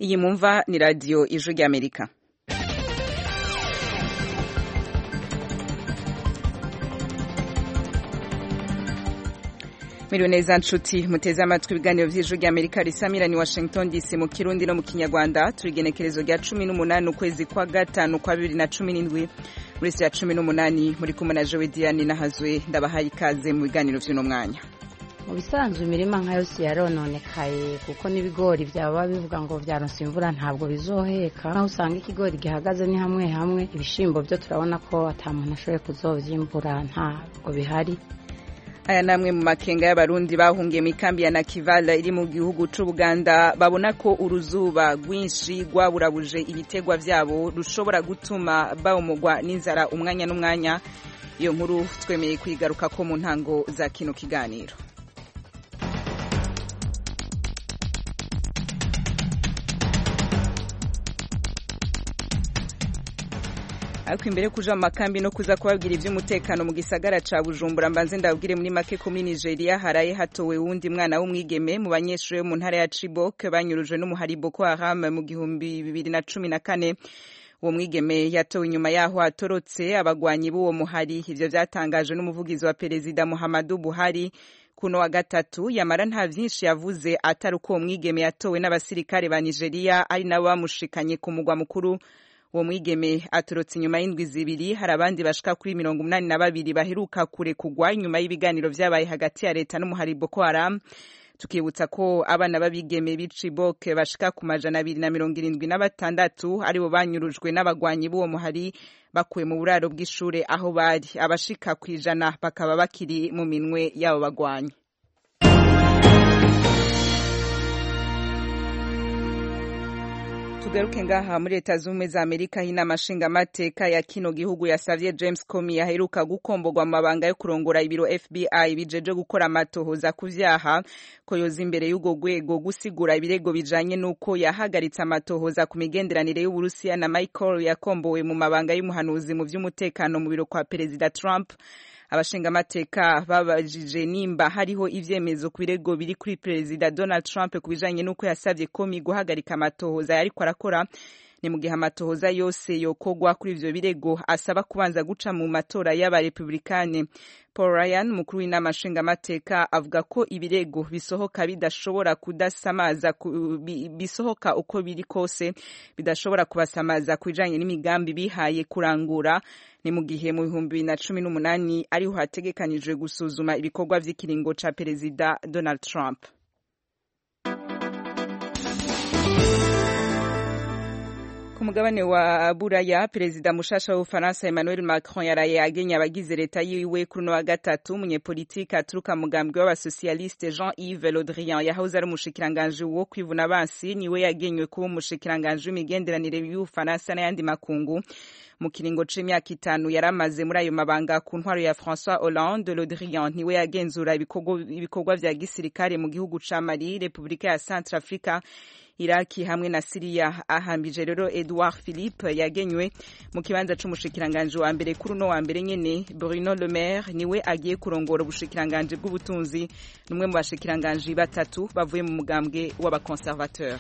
Iyi mumva ni radio Ijwi ry'Amerika. Milioneza nshuti muteze amatwi ibiganiro vy'Ijwi ry'Amerika risamira ni Washington DC mu Kirundi no mu Kinyarwanda. Turigenekerezo rya 18 ukwezi kwa gatanu kwa 2017 muri ya 18 muri kumwe na Joe Diane Nahazwe. Ndabahaye ikaze mu biganiro vy'uno mwanya. Mu bisanzwe imirima nka yose yarononekaye kuko n'ibigori byaba bivuga ngo vyaronse imvura ntabwo bizoheka. Naho usanga ikigori gihagaze ni hamwe hamwe, ibishimbo byo turabona ko atamuntu ashoboye kuzovyimbura ntabwo bihari. Aya namwe mu makenga y'abarundi bahungiye mu kambi ya Nakivala iri mu gihugu c'u Buganda, babona ko uruzuba rwinshi rwaburabuje ibitegwa vyabo rushobora gutuma bawumugwa n'inzara umwanya n'umwanya. Iyo nkuru twemeye kwigaruka ko mu ntango za kino kiganiro. Ariko imbere kuja mu makambi no kuza kubabwira ivy'umutekano mu gisagara ca Bujumbura, mbanze ndabwire muri make ko muri Nigeria haraye hatowe wundi mwana w'umwigeme mu banyeshure mu ntara ya Chibok banyurujwe n'umuhari Boko Haram mu 2014. Uwo mwigeme yatowe inyuma yaho atorotse abagwanyi b'uwo muhari. Ivyo vyatangajwe n'umuvugizi wa Perezida Muhammadu Buhari kuno wa gatatu. Yamara nta vyinshi yavuze atari uko uwo mwigeme yatowe n'abasirikare ba Nigeria ari nabo bamushikanye ku mugwa mukuru. Uwo mwigeme aturutse inyuma y'indwi zibiri. Hari abandi bashika kuri 82 baheruka kurekugwa inyuma y'ibiganiro vyabaye hagati ya leta n'umuhari Boko Haram. Tukibutsa ko abana babigeme b'Chibok bashika ku 276 aribo banyurujwe n'abagwanyi b'uwo muhari bakuye mu buraro bw'ishure aho bari. Abashika kwijana bakaba bakiri mu minwe y'abo bagwanyi. Tugaruke ngaha muri Leta Zunze za Amerika. Inama nshingamateka ya kino gihugu yasavye James Comey aheruka gukombogwa mu mabanga yo kurongora ibiro FBI bijeje gukora amatohoza ku vyaha ko yoza imbere y'ugo rwego gusigura ibirego bijanye n'uko yahagaritse amatohoza ku migenderanire y'Uburusiya na Michael yakombowe mu mabanga y'umuhanuzi mu vy'umutekano mu biro kwa Perezida Trump. Abashingamateka babajije nimba hariho ivyemezo ku birego biri kuri Perezida Donald Trump kubijanye n'uko yasavye Comey guhagarika amatohoza yariko arakora. Ni mu gihe amatohoza yose yokogwa kuri ivyo birego asaba kubanza guca mu matora y'abarepublikane. Paul Ryan, mukuru w'inama nshingamateka, avuga ko ibirego bisohoka bidashobora kudasamaza bisohoka uko biri kose bidashobora kubasamaza kujanye n'imigambi bihaye kurangura. Ni mu gihe mu 2018 ariho hategekanijwe gusuzuma ibikorwa vy'ikiringo ca Perezida Donald Trump. Ku mugabane wa Buraya, Perezida mushasha w'Ufaransa Emmanuel Macron yaraye agenye abagize leta yiwe kuri no wa gatatu. Umunyepolitiki aturuka mugambwe w'abasocialiste Jean-Yves Le Drian yahoze ari umushikiranganje wo kwivuna abansi niwe yagenywe kuba umushikiranganje w'imigenderanire y'Ufaransa n'ayandi makungu. Mu kiringo c'imyaka 5 yaramaze muri ayo mabanga ku ntwaro ya François Hollande. Le Drian niwe yagenzura ibikorwa vya gisirikare mu gihugu ca Mali, Republika ya Centrafrica, Iraki hamwe na Syria. Ahambije rero Edouard Philippe yagenywe mu kibanza c'umushikiranganje wa mbere kuri no wa mbere nyene. Bruno Le Maire niwe agiye kurongora ubushikiranganje bw'ubutunzi, numwe mu bashikiranganje batatu bavuye mu mugambwe w'abakonservateur.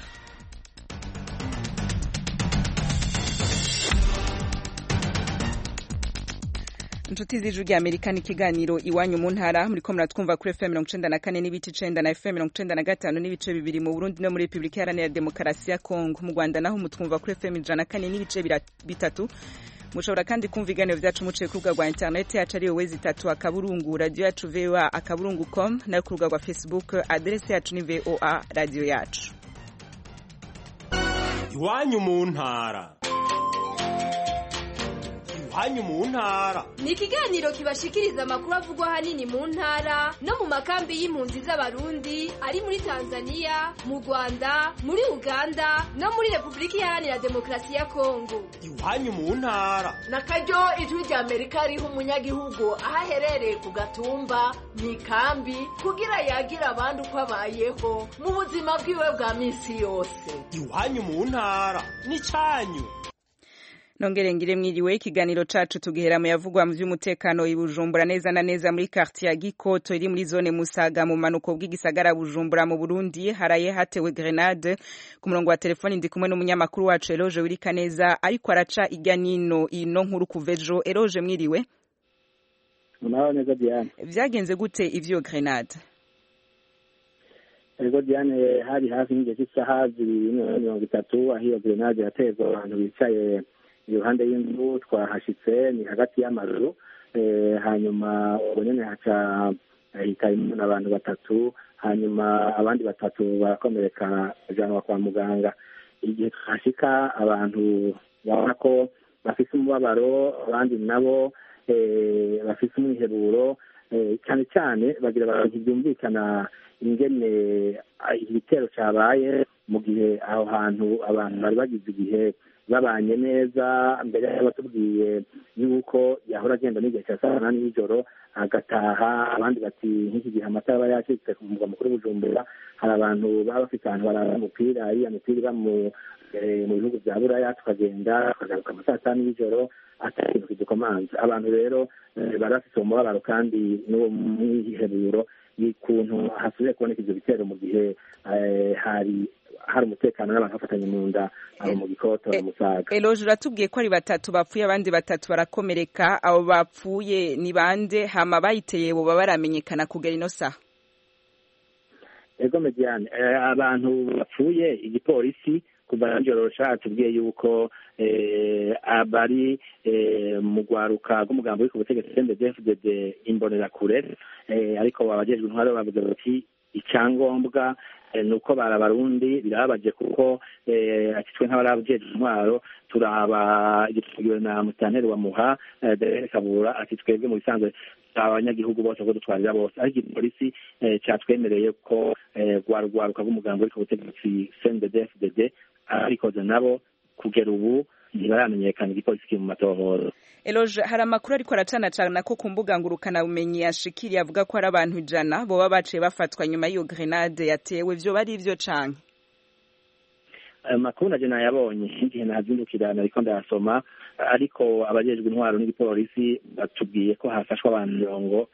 Inshuti z'Ijwi ry'Amerika n'ikiganiro iwanyu mu ntara. Muriko muratwumva kuri FM 94 n'ibice 9 na FM 95 n'ibice 2 mu Burundi no muri Republika Iharanira Demokarasi ya Kongo. Mu Rwanda naho mutwumva kuri FM 104 n'ibice 3. Mushobora kandi kumva ibiganiro vyacu muciye ku rubuga rwa internet yacu ariyo wezi3 akaburungu radio yacu VOA akaburungu.com na ku rubuga rwa Facebook adresse yacu ni VOA radio yacu. Iwanyu mu ntara. Iwanyu mu ntara ni ikiganiro kibashikiriza amakuru avugwa hanini mu ntara no mu makambi y'impunzi z'abarundi ari muri Tanzania, mu Rwanda, muri Uganda no muri Republika Iharanira Demokarasi ya Kongo. Iwanyu mu ntara nakaryo Ijwi ry'Amerika riha umunyagihugu ahaherereye ku gatumba mu ikambi kugira yagira abandi uko abayeho mu buzima bwiwe bwa misi yose. Iwanyu mu ntara ni canyu. Nongere ngire mwiriwe ikiganiro cacu tugihera mu yavugwa mu vy'umutekano i Bujumbura neza na neza muri quartier ya Gikoto iri muri zone Musaga mu manuko bw'igisagara Bujumbura mu Burundi haraye hatewe grenade ku murongo wa telefoni ndi kumwe n'umunyamakuru wacu Eloge Wirikaneza ariko araca irya nino ino nkuru kuvejo. Eloge mwiriwe. Mnaho neza Diane. Vyagenze gute ivyo grenade? Ego Diane hari hafi n'ingihe cy'isaha 2:30 aho iyo grenade yatezwe abantu bicaye iruhande y'inzu twahashitse ni hagati y'amazu hanyuma ubonene haca hikayimuna abantu batatu hanyuma abandi batatu barakomereka bajanwa kwa muganga. Igihe twashika abantu babona ko bafise umubabaro abandi nabo bafise umwiheruro cyane cyane bagira abantu byumvikana ingene igitero cyabaye mu gihe aho hantu abantu bari bagize igihe babanye neza mbere y'abatubwiye yuko yahora agenda n'igihe cya saa 8 y'ijoro agataha abandi bati nk'iki gihe amatara aba yacitse ku mugwa mukuru Bujumbura hari abantu baba bafite ahantu barara umupira iya mipira iba mu bihugu bya Buraya tukagenda tukagaruka mu saa 5 y'ijoro atakintu kidukomanze. Abantu rero bari bafite umubabaro kandi n'uwo mwiherero ikuntu hasubiye kuboneka ivyo bitero mu gihe hari umutekano n'abantu bafatanye mu nda aho mu Gikoto mu Musaga. Eloge uratubwiye ko ari batatu bapfuye abandi batatu barakomereka. Abo bapfuye ni bande hama bayiteye bo baramenyekana kugera ino saha? Ego Mediane abantu bapfuye igipolisi kuva njoro catubwiye yuko abari mu gwaruka rw'umugambo w'iko butegetsi CNDD-FDD imbonera kure ariko babajejwe intwaro bavuze bati icyangombwa nuko barabarundi birabaje kuko akitwe nk'abarabujejwe intwaro turaba igitugiwe na Mutanteri wa Muha Kabura ati twebwe mu bisanzwe abanyagihugu bose ko dutwarira bose ariko igipolisi cyatwemereye ko gwaruka rw'umugambo w'iko butegetsi CNDD-FDD arikoze nabo kugera ubu ntibaramenyekana igipolisi kiri mu matohoro. Eloge hari amakuru ariko aracana cana ko ku mbuga ngurukana bumenyi yashikiriye avuga ko ari abantu 100 boba baciye bafatwa nyuma y'iyo grenade yatewe. Vyo bari ivyo canke? Makuru naje nayabonye igihe nazindukirana ariko ndasoma ariko abajejwe intwaro n'igipolisi batubwiye ko hafashwa abantu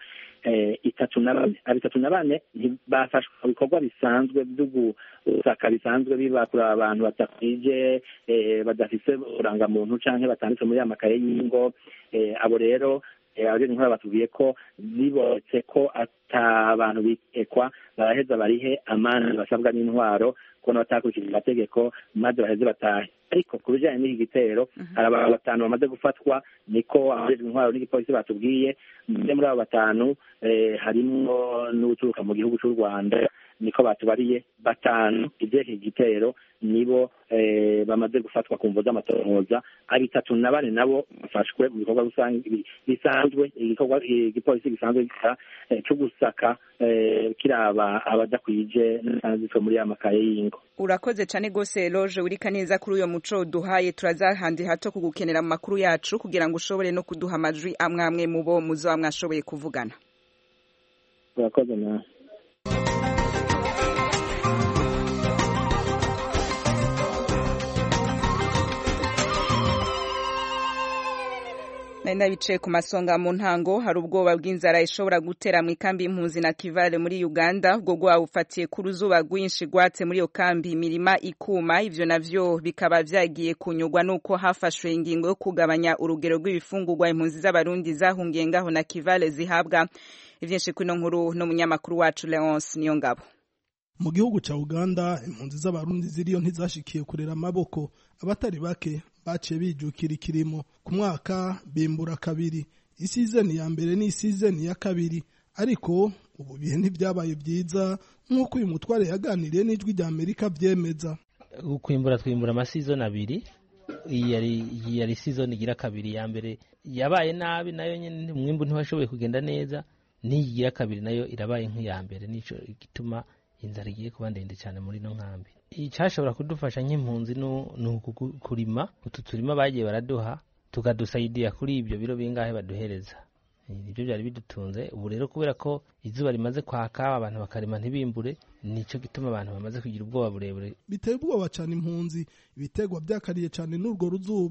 34 bafashwe mu bikorwa bisanzwe by'ugusaka bisanzwe biba kuri abantu batakwije badafise urangamuntu canke batanditse muri amakaye y'ingo. Abo rero abajejwe intwaro batubwiye ko zibotse ko atabantu bikekwa baraheza barihe amana basabwa n'intwaro ko batakurikije amategeko maze baheze batahe. Ariko ku bijanye n'iki gitero hari abantu 5 bamaze gufatwa niko abajejwe intwaro n'igipolisi batubwiye. Muri abo 5 harimo n'uturuka mu gihugu cy'u Rwanda niko batubariye 5 iby'iki gitero nibo bamaze gufatwa ku mvo z'amatohoza ari 34 nabo bafashwe mu bikorwa bisanzwe igipolisi gisanzwe cyo gusaka kiraba abadakwije n'anzitse muri amakaye y'ingo. Urakoze cyane gose Eloge Wirikaneza kuri uyo muco duhaye. turazahandi hato kugukenera mu makuru yacu kugira ngo ushobore no kuduha amajwi amwamwe mu bo muzo mwashoboye kuvugana. Urakoze na Nenda bicaye ku masonga mu ntango hari ubwoba bw'inzara ishobora gutera mu ikambi y'impunzi na Kivale muri Uganda. Ubwo bwoba bufatiye ku ruzuba rwinshi rwatse muri iyo kambi imirima ikuma. Ivyo navyo bikaba vyagiye kunyugwa nuko hafashwe ingingo yo kugabanya urugero rw'ibifungurwa impunzi z'abarundi zahungiye ngaho na Kivale zihabwa. Ivyinshi kwino nkuru no munyamakuru wacu Leonce Niyongabo. Mu gihugu ca Uganda impunzi z'abarundi ziriyo ntizashikiye kurera amaboko. Abatari bake baciye bijukira ikirimo. Ku mwaka bimbura kabiri, isizeni ya mbere ni isizeni ya kabiri, ariko ubu bihe ntibyabaye byiza nk'uko uyu mutware yaganiriye n'ijwi rya Amerika vyemeza. Kwimbura twimbura amasizoni abiri, yari season igira kabiri. Ya mbere yabaye nabi nayo nyene umwimbu ntiwashoboye kugenda neza, n'iyigira kabiri nayo irabaye nk'iya mbere. Nico gituma inzara igiye kuba ndende cyane muri no nkambi. Icashobora kudufasha nk'impunzi no kurima, utu turima bagiye baraduha tukadusaidia kuri ibyo biro bingahe baduhereza. Nibyo byari bidutunze. Ubu rero kubera ko izuba rimaze kwaka abantu bakarima ntibimbure, nico gituma abantu bamaze kugira ubwoba burebure. Biteye ubwoba cyane impunzi, ibitegwa byakariye cyane n'urwo ruzuba.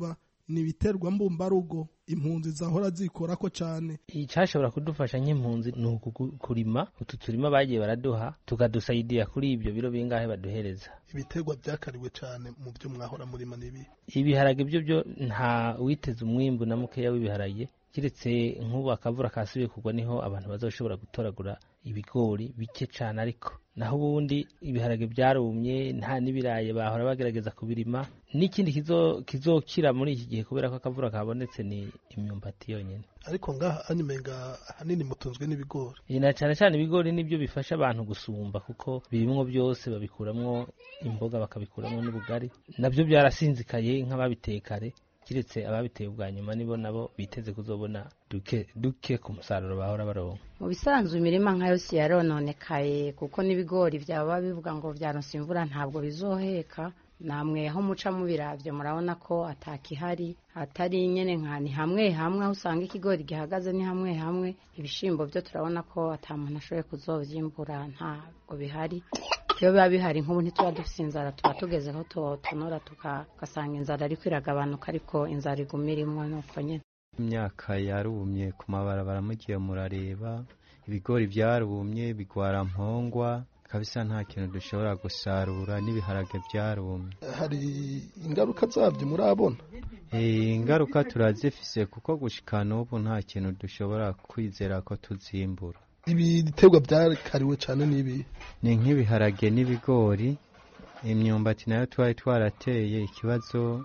ni ibiterwa mbumbarugo impunzi zahora zikorako cyane. Icashobora kudufasha nk'impunzi ni ukurima utu turima bagiye baraduha tukadusaidia kuri ibyo biro bingahe baduhereza. Ibiterwa byakariwe cyane mu byo mwahora murima nibi. Ibiharage byo nta witeze umwimbu na mukeya w'ibiharage kiretse nk'ubu akavura kasubiye kugwa niho abantu bazoshobora gutoragura ibigori bike cyane, ariko naho ubundi ibiharage byarumye nta n'ibiraye bahora bagerageza kubirima. N'ikindi kizokira muri iki gihe kubera ko akavura kabonetse ni imyumbati yonyine. Ariko ngaha animenga hanini mutunzwe n'ibigori. Na cyane cyane ibigori nibyo bifasha abantu gusumba kuko birimwo byose, babikuramwo imboga bakabikuramwo n'ubugari, nabyo byarasinzikaye nk'ababitekare kiretse ababiteye ubwa nyuma nibo nabo biteze kuzobona duke ku musaruro bahora baronka. Mu bisanzwe imirima nka yose yarononekaye kuko n'ibigori byaba bivuga ngo byaronse imvura ntabwo bizoheka. Namwe aho muca mu biravyo murabona ko atakihari, hatari nyene nkani hamwe hamwe aho usanga ikigori gihagaze ni hamwe hamwe. Ibishimbo byo turabona ko atamuntu ashoboye kuzovyimbura ntabwo bihari. Iyo biba bihari nk'ubu ntituba dufise inzara, tuba tugezeho tonora tugasanga inzara ariko iragabanuka, ariko inzara iguma irimwo nuko nyene. Imyaka yarumye ku mabarabara mugiye murareba, ibigori byarumye bigwara mpongwa kabisa, nta kintu dushobora gusarura, n'ibiharage byarumye. Hari ingaruka zabyo murabona? Ingaruka turazifise kuko gushikana ubu nta kintu dushobora kwizera ko tuzimbura. Ibiterwa byakariwe cyane nibi ni nk'ibiharage n'ibigori. Imyumbati nayo twari twarateye, ikibazo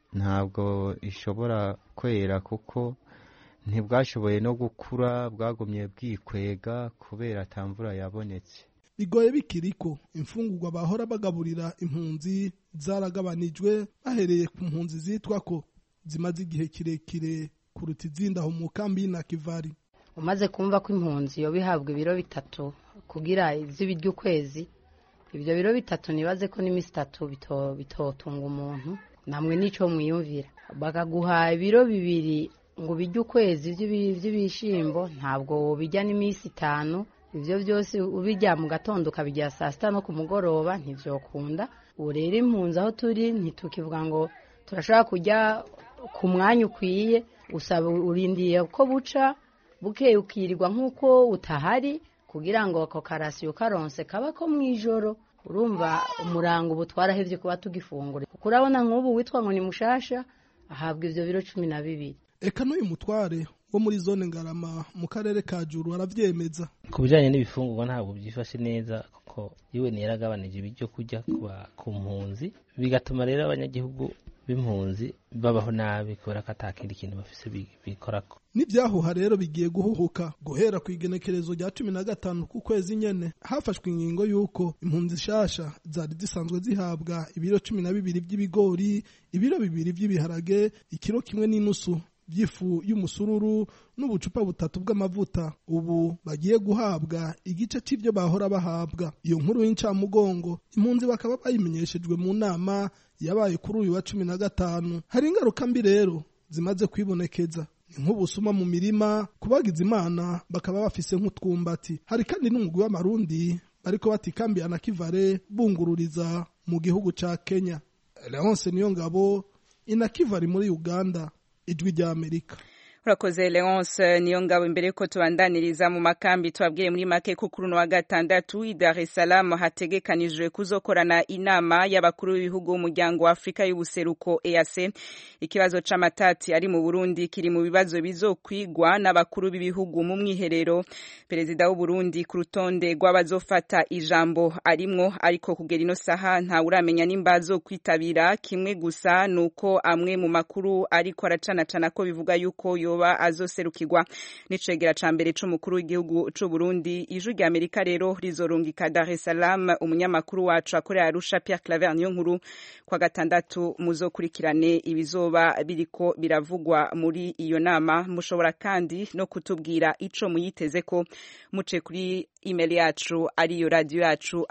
ntabwo ishobora kwera kuko ntibwashoboye no gukura, bwagumye bwikwega kubera atamvura yabonetse. Bigoye bikiriko imfungurwa bahora bagaburira impunzi zaragabanijwe bahereye ku mpunzi zitwa ko zimaze igihe kirekire kuruta izindi aho mu kambi na Kivari. Umaze kumva ko impunzi yo bihabwa ibiro 3 kugira ivy'ibiryo ukwezi, ibyo biro 3 nibaze ko n'imisi 3 bitotunga umuntu. Namwe nico mwiyumvira bakaguha ibiro 2 ngo bijye ukwezi vy'ibishimbo, ntabwo bijya n'imisi 5. Ivyo byose ubijya mu gatondo ukabijya saa 6 no ku mugoroba ntivyokunda. Urera impunzi aho turi ntitukivuga ngo turashaka kujya ku mwanya ukwiye, usaba urindiye ko buca bukeye ukirirwa nk'uko utahari kugira ngo ako karasiyo karonse kaba ko mwijoro. Urumva umurango butwarahevye kuba tugifungura. Kurabona nk'ubu witwa ngo ni mushasha ahabwa ivyo biro 12. Eka n'uyu mutware wo muri zone Ngarama mu karere ka Juru aravyemeza. Ku bijanye n'ibifungurwa ntabwo byifashe neza kuko iwe yaragabanije ibyo kujya ku mpunzi, bigatuma rero abanyagihugu b'impunzi babaho nabi kubera ko atakindi kintu bafise bikorako. N'ibyahuha rero bigiye guhuhuka guhera ku igenekerezo rya 15 ku kwezi nyene hafashwe ingingo yuko impunzi shasha zari zisanzwe zihabwa ibiro 12 by'ibigori, ibiro 2 by'ibiharage, ikiro kimwe n'inusu by'ifu y'umusururu n'ubucupa 3 bw'amavuta. Ubu bagiye guhabwa igice c'ivyo bahora bahabwa. Iyo nkuru y'incamugongo impunzi bakaba bayimenyeshejwe mu nama yabaye kuri uyu wa 15. Hari ingaruka mbi rero zimaze kwibonekeza nk'ubusuma mu mirima, kubagiza imana bakaba bafise nk'utwumbati. Hari kandi n'umugwi w'amarundi bariko batikambiye na Kivare bungururiza mu gihugu ca Kenya. Leonce Niyongabo, Inakivari muri Uganda, Ijwi rya Amerika. Urakoze Leonce Niyongabo. Imbere ko tubandaniriza mu makambi twabwiye muri make ko kuri wa gatandatu i Dar es Salaam hategekanijwe kuzokorana inama y'abakuru b'ibihugu umuryango wa Afrika y'ubuseruko EAC. Ikibazo c'amatati ari mu Burundi kiri mu bibazo bizokwigwa n'abakuru b'ibihugu mu mwiherero. Perezida w'u Burundi ku rutonde rw'abazofata ijambo arimwo, ariko kugera ino saha nta uramenya nimba azokwitabira. Kimwe gusa nuko amwe mu makuru ariko aracanacana ko bivuga yuko yoba azoserukirwa n'icegera ca mbere c'umukuru w'igihugu c'u Burundi. Ijwi rya Amerika rero rizorungika Dar es Salaam umunyamakuru wacu akorera Arusha Pierre Claver Niyonkuru kwa gatandatu muzokurikirane ibizoba biriko biravugwa muri iyo nama. Mushobora kandi no kutubwira ico muyiteze ko muce kuri email yacu ariyo radio yacu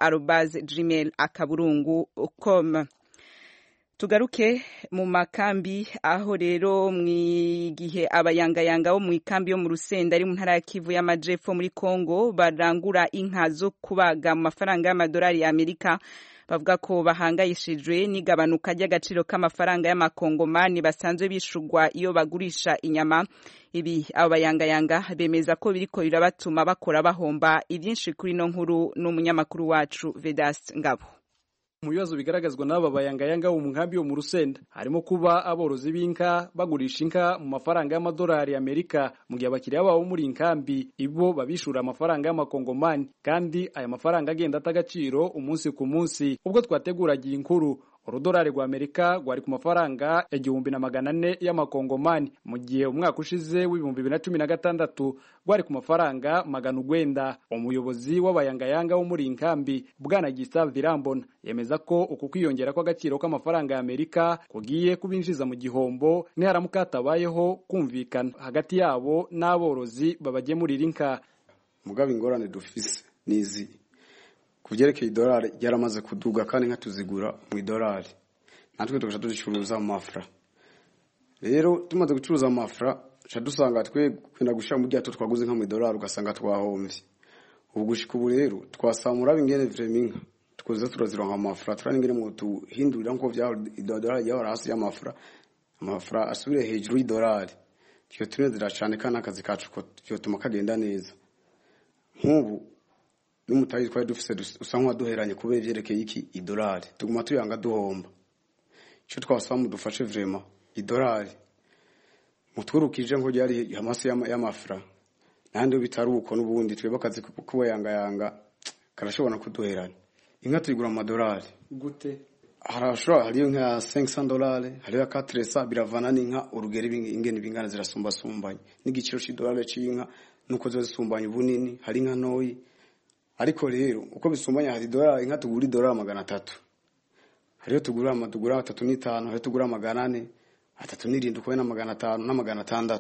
@gmail.com. Tugaruke mu makambi aho rero mwigihe abayangayanga bo mu ikambi yo mu Rusenda ari mu ntara ya Kivu y'Amajepfo muri Kongo barangura inka zo kubaga mu mafaranga y'amadolari ya Amerika. bavuga ko bahangayishijwe n'igabanuka ry'agaciro k'amafaranga y'amakongomani basanzwe bishurwa iyo bagurisha inyama. Ibi abo bayangayanga bemeza ko biriko birabatuma bakora bahomba. Ivyinshi kuri no nkuru n'umunyamakuru wacu Vedaste Ngabo. Mu bibazo bigaragazwa n'aba bayangayanga mu nkambi yo mu Rusenda harimo kuba aborozi b'inka bagurisha inka mu mafaranga y'amadolari y'Amerika mu gihe abakiriya babo muri inkambi ibo babishura amafaranga y'amakongomani, kandi aya mafaranga agenda atagaciro umunsi ku munsi. Ubwo twateguragiye inkuru urudolari rwa Amerika rwari ku mafaranga 1400 y'amakongomani, mu gihe umwaka ushize w'2016 rwari ku mafaranga 900. Umuyobozi w'abayangayanga wo muri inkambi Bwana Gustave Virambona yemeza ko uku kwiyongera kw'agaciro k'amafaranga y'Amerika kugiye kubinjiza mu gihombo niharamuka hatabayeho kumvikana hagati yabo n'aborozi babagemurira inka. Mugabe ingorane dufise nizi kuvyerekeye idolari yaramaze kuduga kandi nka tuzigura mu idolari, natwe tugasha tuzicuruza mu mafra. Rero tumaze gucuruza mu mafra cha dusanga twe kwenda gushira mu gihe twaguze nka mu idolari ugasanga twahomvye. Ubu gushika ubu rero twasamura bingene vreminga tukoze turazironka mu mafra turangire mu tuhindurira nko vya idolari yaho hasi y'amafra, amafra asubire hejuru y'idolari. Cyo tunezera cyane kana akazi kacu ko cyo tuma kagenda neza. Nk'ubu n'umutayi twari dufise usanga duheranye kubera ivyerekeye iki idolari tuguma tuyanga duhomba. Cyo twasaba dufashe vraiment idolari mutwurukije ngo yari hamasi y'amafra nande bitari uko n'ubundi twebwe akazi kuba yanga karashobora kuduherana. Inka tuyigura mu madolari gute? Harashobora hariyo nka $500, hariyo 400, biravana n'inka urugero ingene bingana zirasumbasumbanye n'igiciro c'idolari c'inka nuko zo zisumbanye ubunini. Hari inka noyi ariko rero uko bisumbanye hari dolari inka tugura $300, hariyo tugura 3.5, hariyo tugura 400, 3.7 uko na 500 na 600.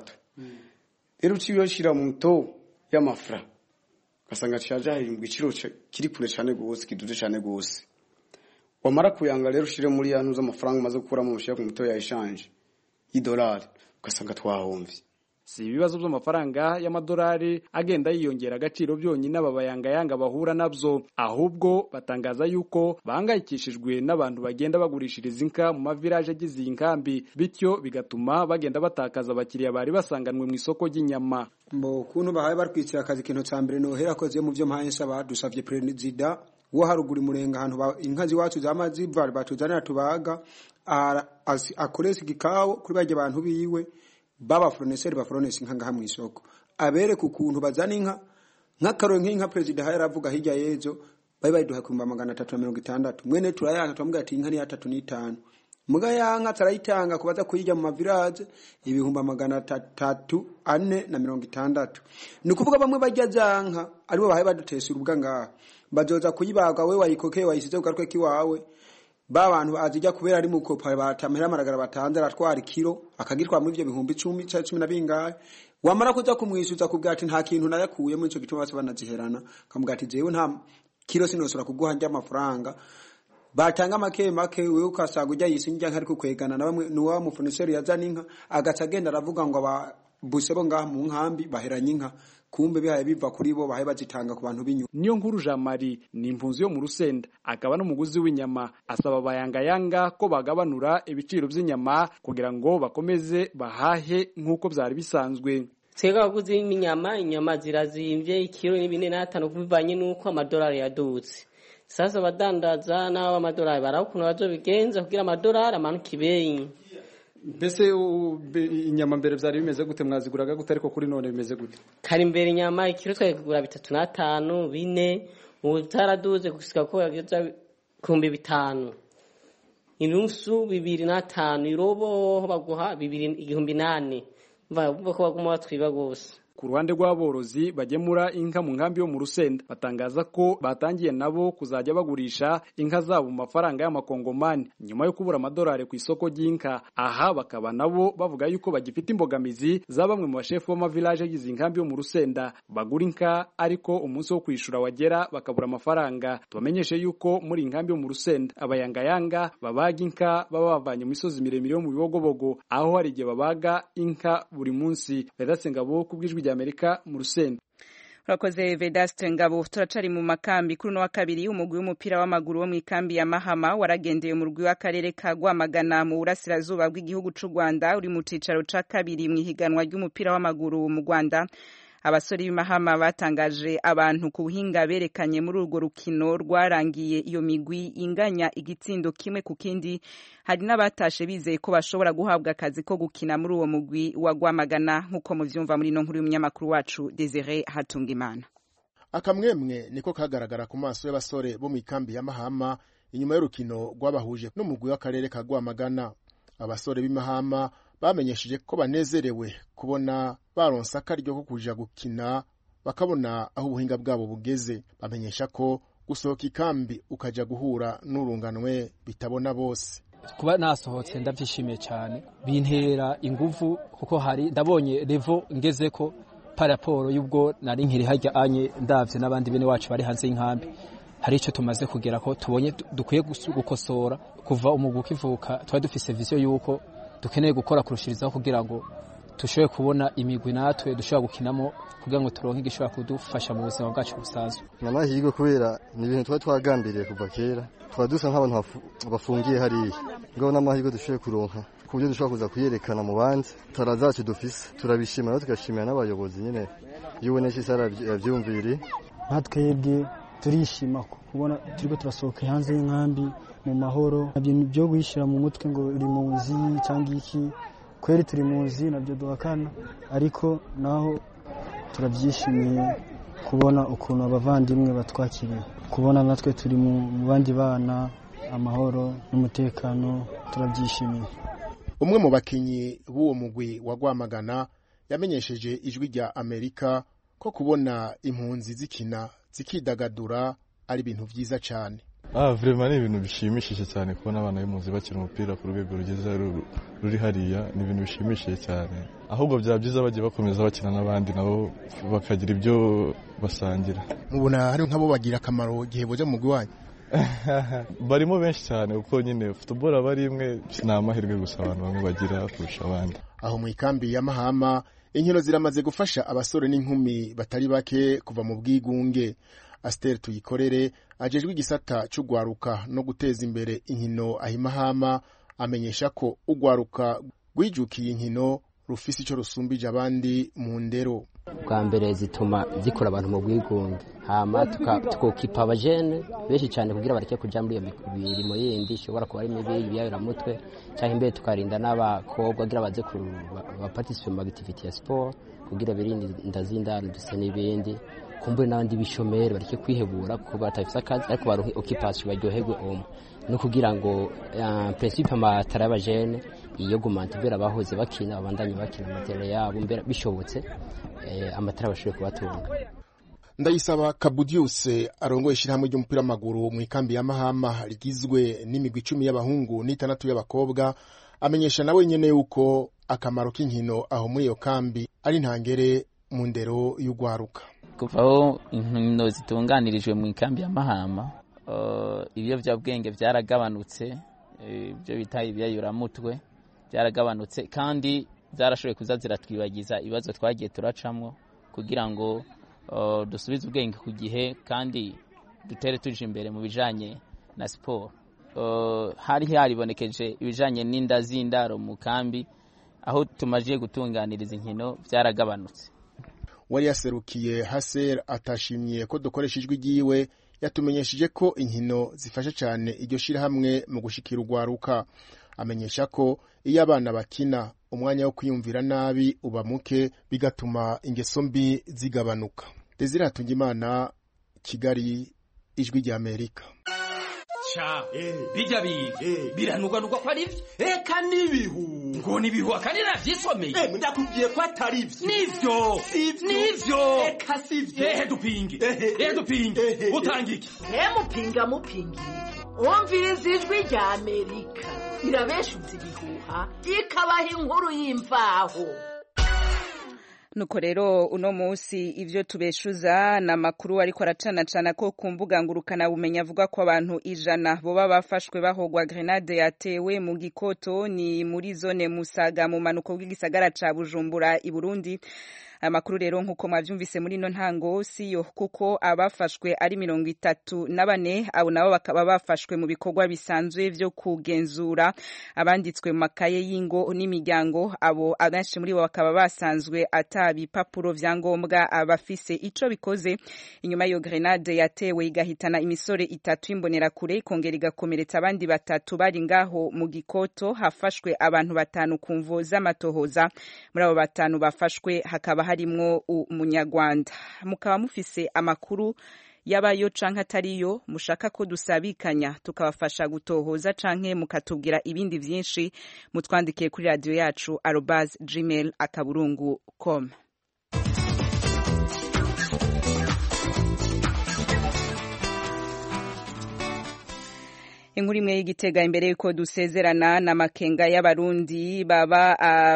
Rero uciye shira mu to y'amafra kasanga cyaja mu giciro kiri kure cyane gose kiduze cyane gose. Wamara kuyanga rero ushire muri yantu z'amafaranga maze gukura mu mushiya ku mito ya exchange y'idolari ugasanga twahomvye. Si ibibazo by'amafaranga y'amadolari agenda yiyongera agaciro byonyine ababayangayanga bahura nabyo, ahubwo batangaza yuko bahangayikishijwe n'abantu bagenda bagurishiriza inka mu mavirage agize inkambi, bityo bigatuma bagenda batakaza abakiriya bari basanganwe mu isoko ry'inyama. Mbo kuntu bahaye barkwitira akazi kintu cyambere no hera koze mu byo mpayensa badusavye president wo haruguri murenga ahantu inkazi wacu zamazi bari batuzanira tubaga akoresa igikawo kuri baje abantu biwe baba furniseri ba furniseri nka ngaha mu isoko abere ku kuntu bazana inka nk'akaro nk'inka president hayara avuga hirya yezo bari bayiduha ku 360 mwene turayanga twamuga ati inka ni 3.5 muga yanka tarayitanga kubaza kuyijya mu mavirage ibihumba 340 ni kuvuga bamwe bajya zanka aribo bahaye badutesura ubwa ngaha bazoza kuyibaga we wayikokeye wayisize ugarwe kiwawe babantu azijya kubera ari mukopa batamera maragara batanze aratwara kilo akagirwa muri byo bihumbi 10 10 na bingahe wamara kuza kumwishuza kubwati nta kintu nayakuye muri ico gituma base banaziherana kamugati jewe nta kilo sinosura kuguha njya amafaranga batanga make wewe ukasaga ujya yisinjya nkari kukwegana na bamwe nuwa mufuniseri yazana inka agaca agenda aravuga ngo ababusebo ngaha mu nkambi baheranye inka kumbe bihaye biva kuri bo bahaye bazitanga ku bantu binyu. Niyo nkuru Jean Marie ni impunzi yo mu Rusenda akaba no muguzi w'inyama, asaba bayangayanga ko bagabanura ibiciro by'inyama kugira ngo bakomeze bahahe nkuko byari bisanzwe. Twega baguzi inyama zirazimvye ikiro n'ibine n'atano kubivanye nuko amadolari yadutse. Sasa badandaza n'aba amadolari barakuno bazobigenza kugira amadolari amanuke ibeyi. Mbese inyama mbere byari bimeze gute mwaziguraga gute ariko kuri none bimeze gute? Kari mbere inyama ikiro twagura 3.5 4 utaraduze gusika ko yageza 5,000 inusu 2.5 irobo baguha 2,800 mva ko baguma batwiba gose. Ku ruhande rw'aborozi bagemura inka mu nkambi yo mu Rusenda batangaza ko batangiye nabo kuzajya bagurisha inka zabo mu mafaranga y'amakongomani nyuma yo kubura amadolari ku isoko ry'inka. Aha bakaba nabo bavuga yuko bagifite imbogamizi za bamwe mu bashefu b'amavirage agize inkambi yo mu Rusenda bagura inka ariko umunsi wo kwishura wagera bakabura amafaranga. Tubamenyeshe yuko muri inkambi yo mu Rusenda abayangayanga babaga inka baba bavanye mu misozi miremire yo mu Bibogobogo, aho hari igihe babaga inka buri munsi. Vedaste Ngabo kubwijwi Amerika mu Rusenda. urakoze Vedaste Ngabo. Turacari mu makambi kuri no wa kabiri umugwi w'umupira w'amaguru wo mu ikambi ya Mahama waragendeye mu rugwi w'akarere ka Rwamagana mu burasirazuba bw'igihugu c'u Rwanda uri mu cicaro ca kabiri mu higanwa ry'umupira w'amaguru mu Rwanda. Abasore b'Imahama batangaje abantu ku buhinga berekanye muri urwo rukino rwarangiye iyo migwi inganya igitsindo kimwe ku kindi. Hari n'abatashe bizeye ko bashobora guhabwa akazi ko gukina muri uwo mugwi wa Rwamagana nk'uko muvyumva muri no nkuru y'umunyamakuru wacu Desire Hatungimana. Akamwemwe niko kagaragara ku maso y'abasore bo mu ikambi ya Mahama inyuma y'urukino rwabahuje n'umugwi w'akarere ka Rwamagana. Abasore b'Imahama bamenyesheje ko banezerewe kubona baronsa akaryo ko kuja gukina bakabona aho ubuhinga bwabo bugeze. Bamenyesha ko gusohoka ikambi ukaja guhura n'urunganwe bitabona bose. Kuba nasohotse ndavyishimiye cyane, bintera inguvu kuko hari ndabonye level ngezeko paraporo y'ubwo nari nkiri hajya anye ndavye n'abandi bene wacu bari hanze y'inkambi. Hari ico tumaze kugera ko tubonye dukwiye gukosora kuva umugu kivuka twari dufise vision yuko dukeneye gukora kurushirizaho kugira ngo tushoboye kubona imigwi natwe dushobora gukinamo kugira ngo turonke igishobora kudufasha mu buzima bwacu busanzwe. Namahirwe kubera ni ibintu twari twagambiriye kuva kera, twadusa nk'abantu bafungiye hariya ngo n'amahirwe dushoboye kuronka ku buryo dushobora kuza kuyerekana mu bandi tarazacu dufise. Turabishimira tugashimira n'abayobozi nyene y'UNHCR sara yavyumviri. Natwebwe turishima kubona turiko turasohoka hanze y'inkambi mu mahoro. Nabyo byo guhishira mu mutwe ngo uri muzi cyangwa iki, kweri turi muzi nabyo duhakana, ariko naho turabyishimiye kubona ukuntu abavandimwe batwakiriye, kubona natwe turi mu bandi bana amahoro n'umutekano, turabyishimiye. Umwe mu bakinyi b'uwo mugwi wa Rwamagana yamenyesheje ijwi rya Amerika ko kubona impunzi zikina zikidagadura ari ibintu vyiza cyane. Vraiment ni ibintu bishimishije cyane kubona abana b'impunzi bakina umupira ku rwego rugeze ruri hariya, ni ibintu bishimishije cyane. Ahubwo bya byiza bagiye bakomeza bakina n'abandi nabo bakagira ibyo basangira. Mubona hari nk'abo bagira akamaro gihe boje mu mugwi wanyu? Barimo benshi cyane uko nyine football abari imwe n'amahirwe gusa abantu bamwe bagira kurusha abandi. Aho mu ikambi ya Mahama inkino ziramaze gufasha abasore n'inkumi batari bake kuva mu bwigunge. Aster Tuyikorere ajejwe igisata c'ugwaruka no guteza imbere inkino ahimahama amenyesha ko ugwaruka gwijukiye inkino rufisi ico rusumbije abandi mu ndero. Bwa mbere zituma zikora abantu mu bwigunge, hama tukokipa abajene benshi cyane kugira bareke kuja muri iyo mirimo yindi ishobora kuba ari mibi ibiyayura mutwe, cyangwa imbere tukarinda n'abakobwa kugira baze participate mu activity ya sport kugira birinde ndazindana duse n'ibindi. Kumbure n'abandi bishomere bareke kwihebura kuko batafise akazi ariko baronke occupation baryoherwe omwe no kugira ngo principe amatara y'abajene iyo gumante bera bahoze bakina abandanye bakina amatara yabo mbere bishobotse amatara bashobore kubatunga. Ndayisaba Kabudius arongoye ishirahamwe ry'umupira w'amaguru mu ikambi ya Mahama rigizwe n'imigwi 10 y'abahungu n'6 y'abakobwa amenyesha nawe nyene yuko akamaro k'inkino aho muri iyo kambi ari ntangere mu ndero y'ugwaruka. Kuvaho inkino zitunganirijwe mu ikambi ya Mahama ibyo byabwenge byaragabanutse, ibyo bita ibyayuramutwe byaragabanutse kandi zarashoboye kuza ziratwibagiza ibibazo twagiye turacamwo kugira ngo dusubize ubwenge ku gihe kandi dutere tuje imbere mu bijanye na sport. Hari haribonekeje ibijanye n'inda z'indaro mu kambi aho tumajiye gutunganiriza inkino byaragabanutse. Wari yaserukiye Haser atashimye ko dukoresha ijwi ryiwe yatumenyesheje ko inkino zifasha cyane iryo shirahamwe mu gushikira ugwaruka. Amenyesha ko iyo abana bakina umwanya wo kwiyumvira nabi uba muke bigatuma ingeso mbi zigabanuka. Desire Hatungimana, Kigali, ijwi rya Amerika. Cha bijya biranugwa ko ari eka nibihu ngo nibihu akanira vyisomeye ndakubwiye ko atari nivyo eka sivyo dupinge utangike mupingi umviriza ijwi rya Amerika irabeshuza ibihuha ikabaha inkuru y'imvaho. Nuko rero uno munsi ivyo tubeshuza na makuru ariko aracana ko kumbuga ngurukana bumenya avuga ko abantu 100 boba bafashwe bahogwa grenade yatewe mu Gikoto ni muri zone Musaga mu manuko bw'igisagara ca Bujumbura i Burundi. amakuru rero nkuko mwavyumvise muri no ntango siyo kuko abafashwe ari 34 abo nabo bakaba bafashwe mu bikorwa bisanzwe vyo kugenzura abanditswe mu makaye y'ingo n'imiryango abo abenshi muri bo bakaba basanzwe atabipapuro vyangombwa abafise ico bikoze inyuma yo grenade yatewe igahitana imisore 3 imbonera kure ikongera igakomeretsa abandi 3 bari ngaho mu Gikoto hafashwe abantu 5 kumvo z'amatohoza muri abo 5 bafashwe hakaba harimwo umunyarwanda mukaba mufise amakuru yabayo canke atariyo mushaka ko dusabikanya tukabafasha gutohoza canke mukatubwira ibindi vyinshi mutwandikiye kuri radio yacu @gmail.com. Inkuru imwe y'Igitega imbere yuko dusezerana na makenga y'abarundi baba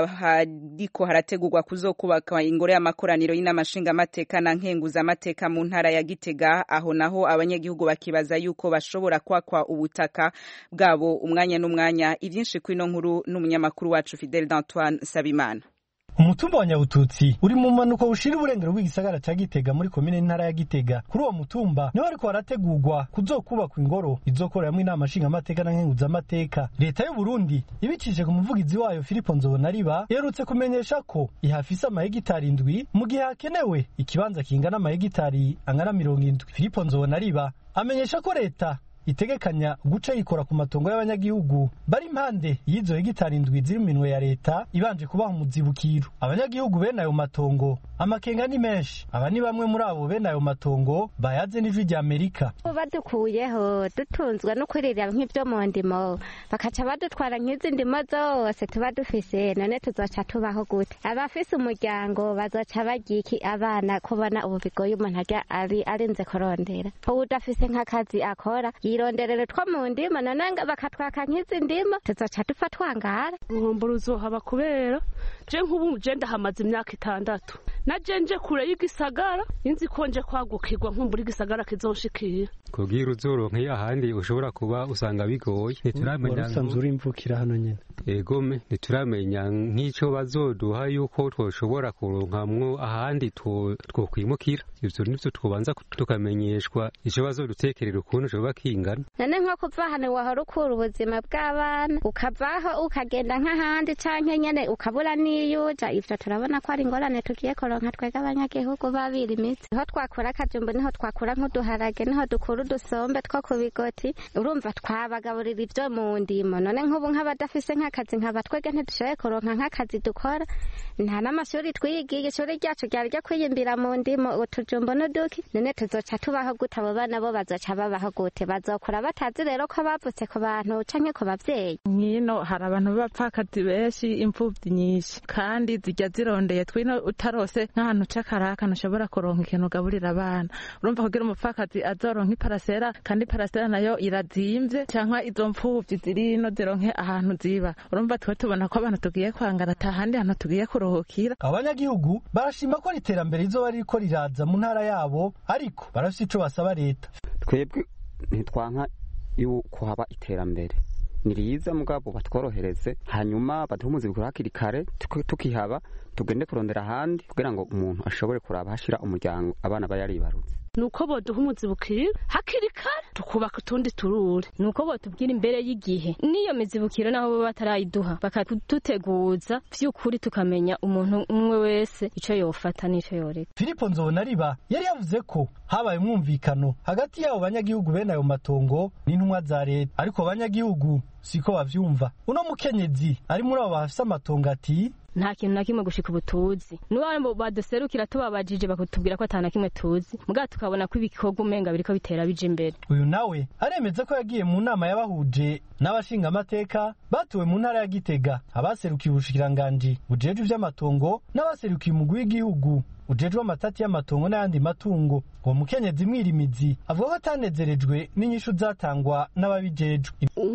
hariko harategurwa kuzokubaka ingoro y'amakoraniro y'inamashinga amateka na nkenguza amateka mu ntara ya Gitega aho naho abanyagihugu bakibaza yuko bashobora kwakwa ubutaka bwabo umwanya n'umwanya ivyinshi kwino nkuru n'umunyamakuru wacu Fidel d'Antoine Sabimana. Umutumba wa Nyabututsi uri mu manuko ushira uburengero bw'igisagara ca Gitega muri komine ntara ya Gitega. Kuri uwo mutumba niho ariko harategurwa kuzokubakwa ingoro izokoreramwo inama nshinga amateka na nkenguza amateka. Leta y'u Burundi ibicishije ku muvugizi wayo Filipo Nzobonariba yerutse kumenyesha ko ihafise amahegitari 7 mu gihe hakenewe ikibanza kingana amahegitari angana 70. Filipo Nzobonariba amenyesha ko leta itegekanya guca yikora ku matongo y'abanyagihugu bari impande y'izo hegitari 7 ziri mu minwe ya leta ibanje kubaha umuzibukiro. Abanyagihugu bene ayo matongo amakenga ni menshi. Aba ni bamwe muri abo bene ayo matongo bayaze n'ijwi rya Amerika. Badukuyeho dutunzwe no kuririra nk'ibyo mu ndimo bakaca badutwara nk'izi ndimo zose tuba dufise none tuzoca tubaho gute? Abafise umuryango bazoca bagiki abana kubona ubu bigoye umuntu arinze kurondera. Udafise nk'akazi akora ironderere two mu ndimo none bakatwaka nk'izi ndimo tuzoca dupfa twangara. Uruhombo ruzohaba kubera je nk'ubu je ndahamaze imyaka 6 naje nje kure y'igisagara inzi konje kwagukirwa nk'umbura igisagara kizonshikira kugira uzoronka y'ahandi ushobora kuba usanga bigoye ntituramenya usanzwe imvukira hano nyene egome ntituramenya nk'ico bazoduha yuko twoshobora kuronkamwo ahandi twokwimukira ivyo nivyo twobanza tukamenyeshwa ico bazodutekerera ukuntu coba kingana. None nko kuva hano wahora ukura ubuzima bw'abana ukavaho ukagenda nk'ahandi canke nyene ukabura niyuja ivyo turabona ko ari ingorane tugiye koronka twega abanyagihugu babira imitsi. Niho twakura akajumbu niho twakura nk'uduharage niho dukura udusombe two ku bigoti urumva twabagaburira ivyo mu ndimo. None nk'ubu nk'abadafise nk'akazi nkaba twege ntidushoboye koronka nk'akazi dukora nta n'amashuri twigiye ishuri ryacu ryari ryo kwiyimbira mu ndimo utujumbu n'uduki none tuzoca tubaho gute abo bana bo bazoca babaho gute bazokura batazi rero ko bavutse ku bantu canke ku bavyeyi. Nkino hari abantu b'abapfakazi benshi imfuvyi nyinshi kandi zijya zirondeye twino utarose nk'ahantu c'akaraka ntushobora kuronka ikintu ugaburira abana urumva kugira umupfakazi azoronka iparasera kandi iparasera nayo irazimvye canke izo mfuvyi zirino zironke ahantu ziba urumva twe tubona ko abantu tugiye kwangara atahandi hantu tugiye kuruhukira. Abanyagihugu barashima ko iterambere izoba ririko riraza mu ntara yabo ariko barafise ico basaba leta. Twebwe ntitwanka yuko haba iterambere niriza mugabo batworohereze hanyuma baduhumuze bikora hakiri kare tukihaba tugende kurondera ahandi kugira ngo umuntu ashobore kuraba hashira umuryango abana bayaribarutse. Nuko boduha umuzibukiro hakiri kare tukubaka utundi turure nuko botubwira imbere y'igihe niyo mizibukiro naho bo batarayiduha bakatuteguza vy'ukuri tukamenya umuntu umwe wese ico yofata n'ico yoreka. Filipo Nzobonariba yari yavuze ko habaye umwumvikano hagati y'abo banyagihugu bene ayo matongo n'intumwa za leta ariko abanyagihugu siko bavyumva. Uno mukenyezi ari muri abo bafise amatongo ati nta kintu na kimwe gushika ubutuzi n'uwo baduserukira tubabajije bakutubwira ko atana kimwe tuzi muga tukabona ko ibikorwa umenga biriko bitera bije imbere. Uyu nawe aremeza ko yagiye mu nama y'abahuje n'abashinga amateka batuwe mu ntara ya Gitega abaserukiye ubushikiranganji bujejwe ivy'amatongo n'abaserukiye umugwi w'igihugu ujejwe amatati y'amatongo n'ayandi matungo. Uwo mukenyezi mwirimizi avuga ko atanezerejwe n'inyishu zatangwa n'ababijejwe.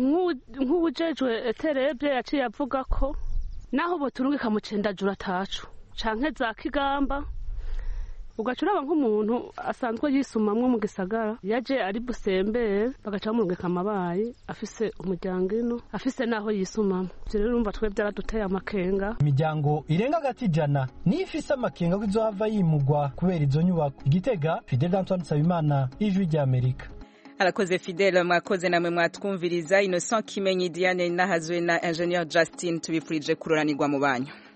Nk'ubujejwe terebye yaciye avuga ko naho boturungika mu Cendajura tacu canke za Kigamba ugaca uraba nk'umuntu asanzwe yisumamwo mu gisagara yaje ari busembere bagaca bamurungika amabayi afise umuryango ino afise n'aho yisumamo ivyo rero urumva twe vyaraduteye amakenga. Imiryango irenga agati ijana niyo ifise amakenga ko izohava yimugwa kubera izo nyubako. Igitega, Fidel Antoine Nsabimana, Ijwi ry'Amerika. Arakoze Fidel, mwakoze namwe mwatwumviriza. Innocent Kimenyi, Diane Nahazwe na Ingenieur Justin tubifurije kuroranirwa mu banyu.